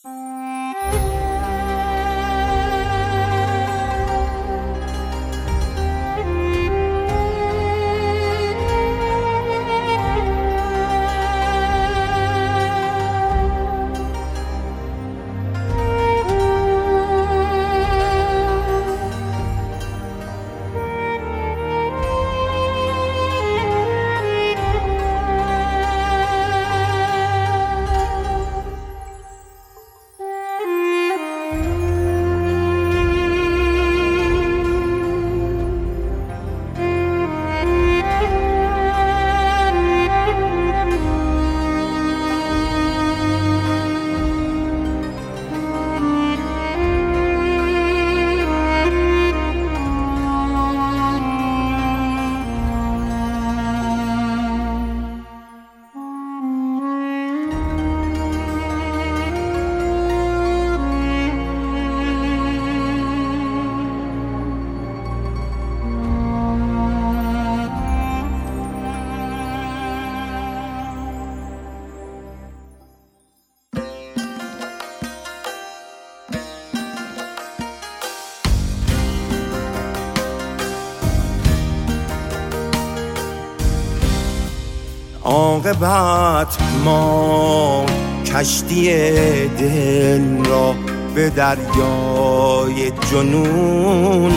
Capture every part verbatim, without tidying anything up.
عاقبت ما کشتی دل را به دریای جنون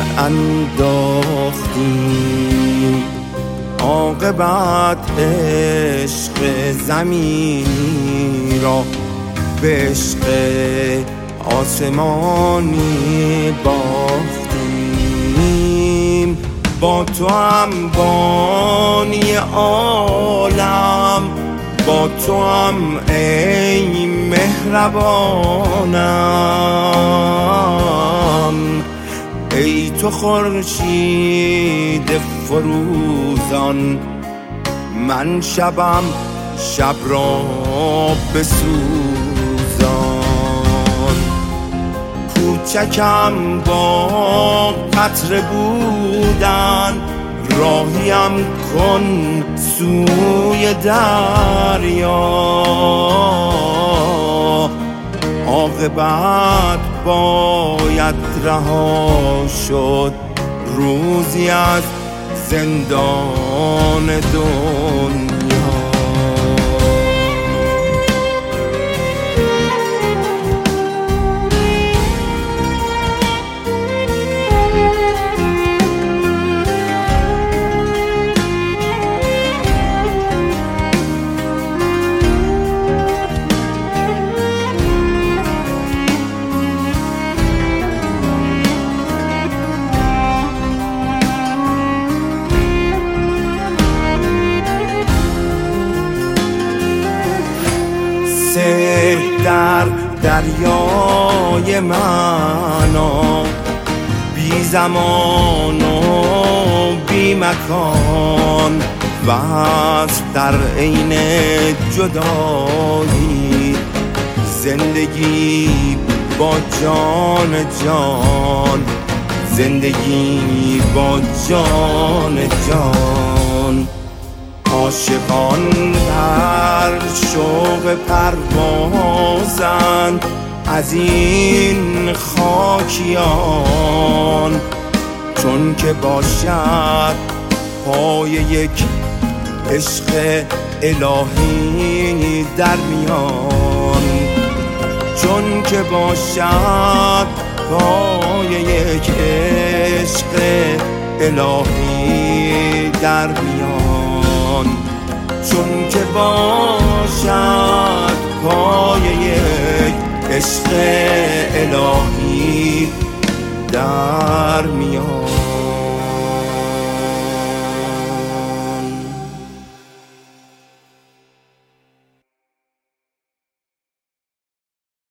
انداختیم. عاقبت عشق زمینی را به عشق آسمانی باختیم. با تو هم بانی عالم، با تو هم ای مهربانم، ای تو خورشید فروزان، من شبم شب را بسوزان. کوچکم با قطره بودن، راهیم کن سوی دریا. عاقبت باید رها شد روزی از زندان دنیا. سیر در دریای معنا، بی زمان و بی مکان، وصل در عین جدایی. زندگی با جان جان، زندگی با جان جان. عاشقان در شوق پروازند از این خاکیان، چون که باشد پای یک عشق الهی در میان، چون که باشد پای یک عشق الهی در میان، چون که باشد پای یک عشق الهی در میان.